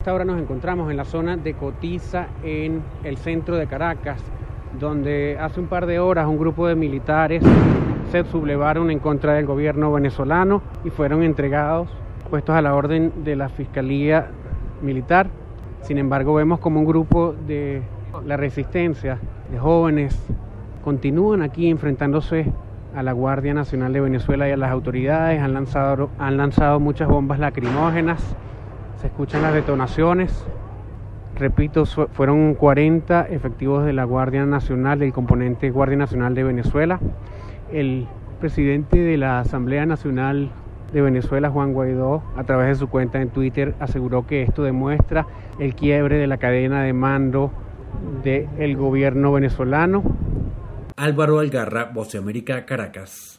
esta hora nos encontramos en la zona de Cotiza, en el centro de Caracas, donde hace un par de horas un grupo de militares se sublevaron en contra del gobierno venezolano y fueron entregados, puestos a la orden de la Fiscalía Militar. Sin embargo, vemos como un grupo de la resistencia, de jóvenes, continúan aquí enfrentándose a la Guardia Nacional de Venezuela y a las autoridades. Han lanzado muchas bombas lacrimógenas, se escuchan las detonaciones. Repito, fueron 40 efectivos de la Guardia Nacional, del componente Guardia Nacional de Venezuela. El presidente de la Asamblea Nacional de Venezuela, Juan Guaidó, a través de su cuenta en Twitter, aseguró que esto demuestra el quiebre de la cadena de mando del gobierno venezolano. Álvaro Algarra, Voz de América, Caracas.